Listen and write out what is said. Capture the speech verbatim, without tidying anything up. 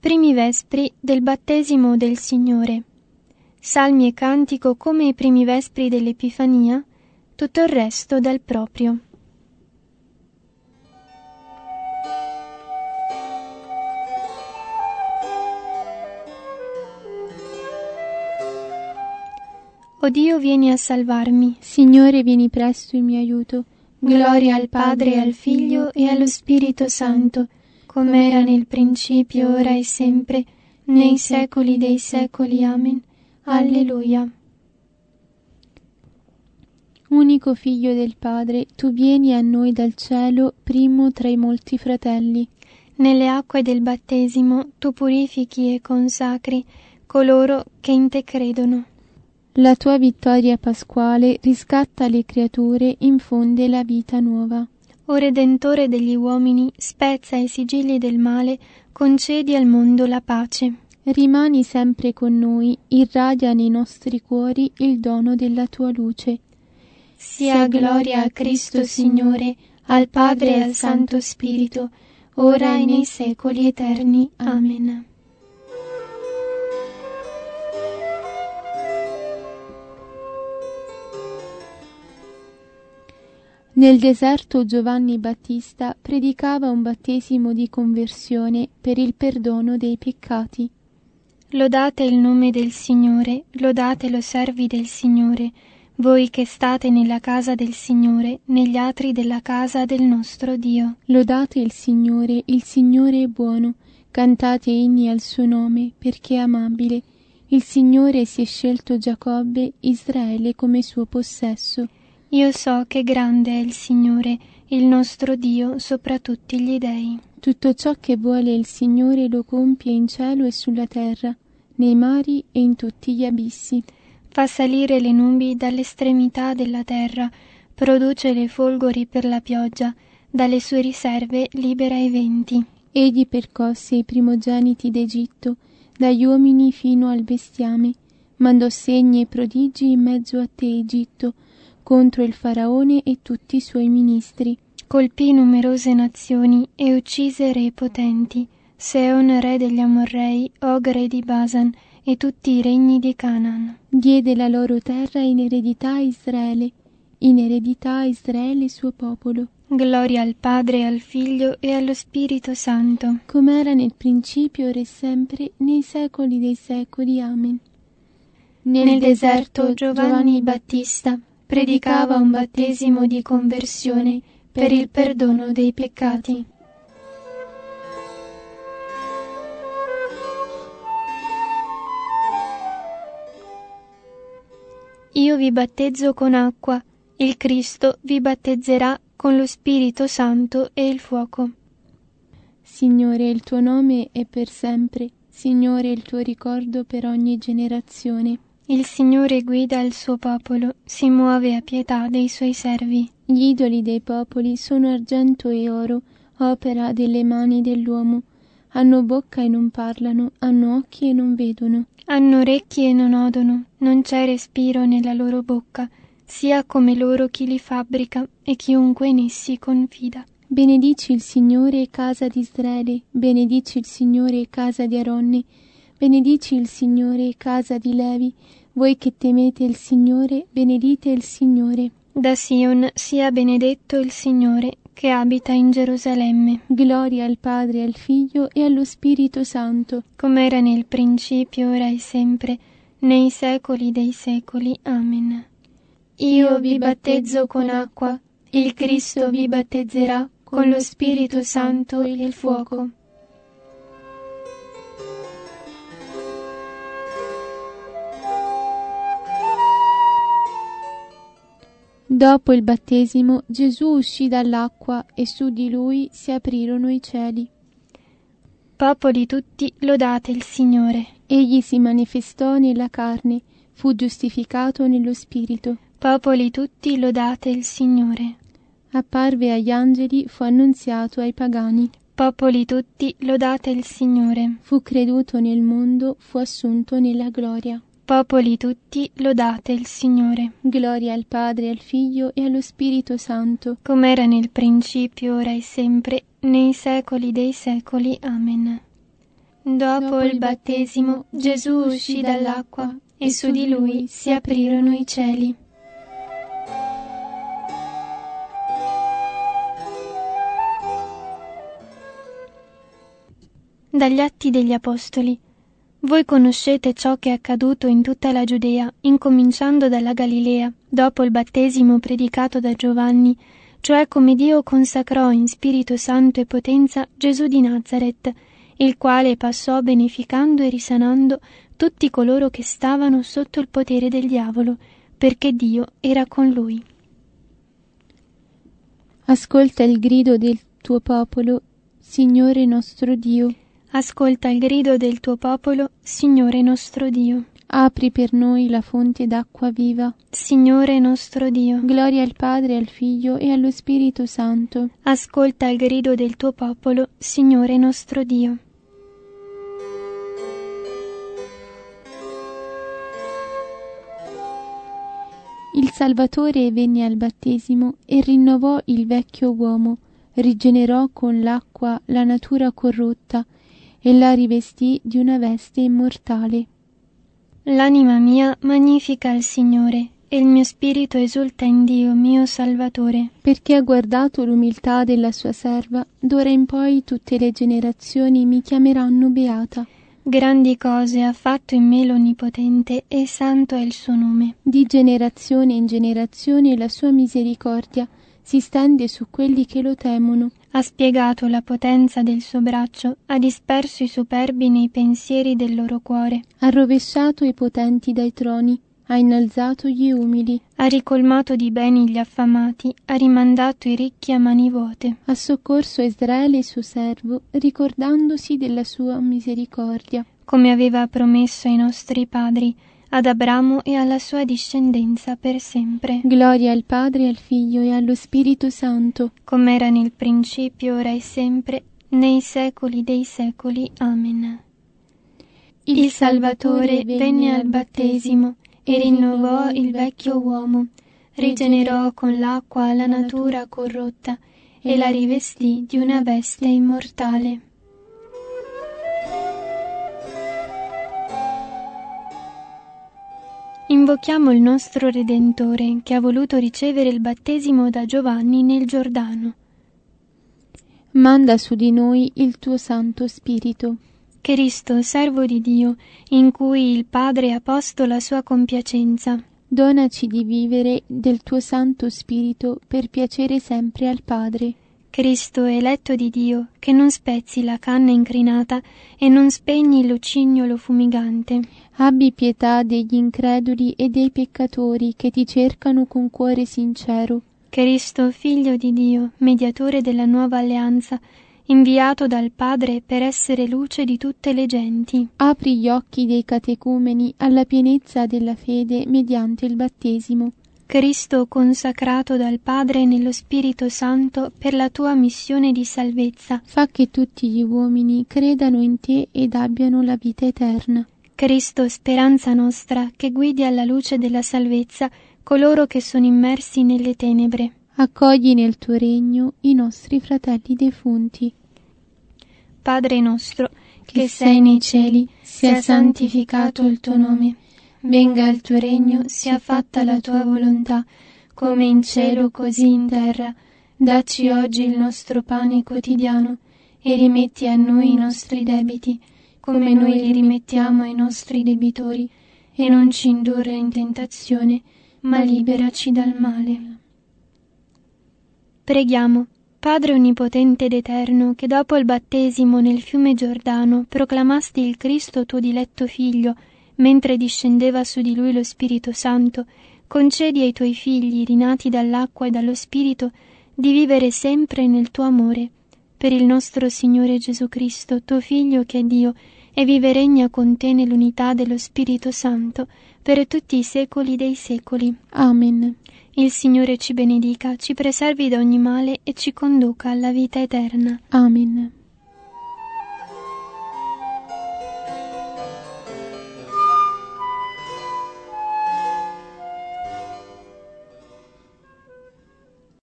Primi vespri del battesimo del Signore. Salmi e cantico come i primi vespri dell'Epifania, tutto il resto dal proprio. O Dio, vieni a salvarmi. Signore, vieni presto in mio aiuto. Gloria al Padre, e al Figlio e allo Spirito Santo, come era nel principio, ora e sempre, nei secoli dei secoli. Amen. Alleluia. Unico Figlio del Padre, tu vieni a noi dal cielo, primo tra i molti fratelli. Nelle acque del battesimo tu purifichi e consacri coloro che in te credono. La tua vittoria pasquale riscatta le creature, infonde la vita nuova. O Redentore degli uomini, spezza i sigilli del male, concedi al mondo la pace. Rimani sempre con noi, irradia nei nostri cuori il dono della tua luce. Sia gloria a Cristo Signore, al Padre e al Santo Spirito, ora e nei secoli eterni. Amen. Nel deserto Giovanni Battista predicava un battesimo di conversione per il perdono dei peccati. Lodate il nome del Signore, lodatelo servi del Signore, voi che state nella casa del Signore, negli atri della casa del nostro Dio. Lodate il Signore, il Signore è buono, cantate inni al suo nome, perché è amabile. Il Signore si è scelto Giacobbe, Israele come suo possesso. Io so che grande è il Signore, il nostro Dio, sopra tutti gli dei. Tutto ciò che vuole il Signore lo compie in cielo e sulla terra, nei mari e in tutti gli abissi. Fa salire le nubi dall'estremità della terra, produce le folgori per la pioggia, dalle sue riserve libera i venti. Egli percosse i primogeniti d'Egitto, dagli uomini fino al bestiame, mandò segni e prodigi in mezzo a te, Egitto, contro il faraone e tutti i suoi ministri. Colpì numerose nazioni e uccise re potenti, Seon re degli Amorrei, Og re di Basan e tutti i regni di Canaan. Diede la loro terra in eredità a Israele, in eredità a Israele suo popolo. Gloria al Padre, al Figlio e allo Spirito Santo, come era nel principio, ora e sempre, nei secoli dei secoli. Amen. Nel, Nel deserto Giovanni Battista predicava un battesimo di conversione per il perdono dei peccati. Io vi battezzo con acqua, il Cristo vi battezzerà con lo Spirito Santo e il fuoco. Signore, il tuo nome è per sempre, Signore, il tuo ricordo per ogni generazione. Il Signore guida il suo popolo, si muove a pietà dei suoi servi. Gli idoli dei popoli sono argento e oro, opera delle mani dell'uomo. Hanno bocca e non parlano, hanno occhi e non vedono. Hanno orecchi e non odono, non c'è respiro nella loro bocca, sia come loro chi li fabbrica e chiunque in essi confida. Benedici il Signore, casa di Israele, benedici il Signore, casa di Aronne, benedici il Signore, casa di Levi, voi che temete il Signore, benedite il Signore. Da Sion sia benedetto il Signore, che abita in Gerusalemme. Gloria al Padre, al Figlio e allo Spirito Santo, come era nel principio, ora e sempre, nei secoli dei secoli. Amen. Io vi battezzo con acqua, il Cristo vi battezzerà con lo Spirito Santo e il fuoco. Dopo il battesimo, Gesù uscì dall'acqua e su di lui si aprirono i cieli. Popoli tutti, lodate il Signore. Egli si manifestò nella carne, fu giustificato nello Spirito. Popoli tutti, lodate il Signore. Apparve agli angeli, fu annunziato ai pagani. Popoli tutti, lodate il Signore. Fu creduto nel mondo, fu assunto nella gloria. Popoli tutti, lodate il Signore. Gloria al Padre, al Figlio e allo Spirito Santo, come era nel principio, ora e sempre, nei secoli dei secoli. Amen. Dopo il battesimo, Gesù uscì dall'acqua e su di lui si aprirono i cieli. Dagli Atti degli Apostoli. Voi conoscete ciò che è accaduto in tutta la Giudea, incominciando dalla Galilea, dopo il battesimo predicato da Giovanni, cioè come Dio consacrò in Spirito Santo e potenza Gesù di Nazaret, il quale passò beneficando e risanando tutti coloro che stavano sotto il potere del diavolo, perché Dio era con lui. Ascolta il grido del tuo popolo, Signore nostro Dio. Ascolta il grido del tuo popolo, Signore nostro Dio. Apri per noi la fonte d'acqua viva. Signore nostro Dio. Gloria al Padre, al Figlio e allo Spirito Santo. Ascolta il grido del tuo popolo, Signore nostro Dio. Il Salvatore venne al battesimo e rinnovò il vecchio uomo, rigenerò con l'acqua la natura corrotta e la rivestì di una veste immortale. L'anima mia magnifica il Signore, e il mio spirito esulta in Dio, mio Salvatore. Perché ha guardato l'umiltà della sua serva, d'ora in poi tutte le generazioni mi chiameranno beata. Grandi cose ha fatto in me l'Onnipotente, e santo è il suo nome. Di generazione in generazione la sua misericordia si stende su quelli che lo temono. Ha spiegato la potenza del suo braccio, ha disperso i superbi nei pensieri del loro cuore. Ha rovesciato i potenti dai troni, ha innalzato gli umili. Ha ricolmato di beni gli affamati, ha rimandato i ricchi a mani vuote. Ha soccorso Israele suo servo, ricordandosi della sua misericordia. Come aveva promesso ai nostri padri, ad Abramo e alla sua discendenza per sempre. Gloria al Padre, al Figlio e allo Spirito Santo, come era nel principio, ora e sempre, nei secoli dei secoli. Amen. Il, il Salvatore venne al battesimo e rinnovò il vecchio uomo, rigenerò con l'acqua la natura corrotta e la rivestì di una veste immortale. Invochiamo il nostro Redentore, che ha voluto ricevere il battesimo da Giovanni nel Giordano. Manda su di noi il tuo Santo Spirito. Cristo, servo di Dio, in cui il Padre ha posto la sua compiacenza. Donaci di vivere del tuo Santo Spirito per piacere sempre al Padre. Cristo, eletto di Dio, che non spezzi la canna incrinata e non spegni il lucignolo fumigante. Abbi pietà degli increduli e dei peccatori che ti cercano con cuore sincero. Cristo, Figlio di Dio, mediatore della nuova alleanza, inviato dal Padre per essere luce di tutte le genti. Apri gli occhi dei catecumeni alla pienezza della fede mediante il battesimo. Cristo, consacrato dal Padre nello Spirito Santo per la tua missione di salvezza. Fa che tutti gli uomini credano in te ed abbiano la vita eterna. Cristo, speranza nostra, che guidi alla luce della salvezza coloro che sono immersi nelle tenebre. Accogli nel tuo regno i nostri fratelli defunti. Padre nostro, che sei nei cieli, sia santificato il tuo nome. Venga il tuo regno, sia fatta la tua volontà, come in cielo così in terra. Dacci oggi il nostro pane quotidiano e rimetti a noi i nostri debiti, come noi li rimettiamo ai nostri debitori, e non ci indurre in tentazione, ma liberaci dal male. Preghiamo. Padre onnipotente ed eterno, che dopo il battesimo nel fiume Giordano proclamasti il Cristo tuo diletto Figlio, mentre discendeva su di lui lo Spirito Santo, concedi ai tuoi figli, rinati dall'acqua e dallo Spirito, di vivere sempre nel tuo amore. Per il nostro Signore Gesù Cristo, tuo Figlio che è Dio, e vive e regna con te nell'unità dello Spirito Santo, per tutti i secoli dei secoli. Amen. Il Signore ci benedica, ci preservi da ogni male e ci conduca alla vita eterna. Amen.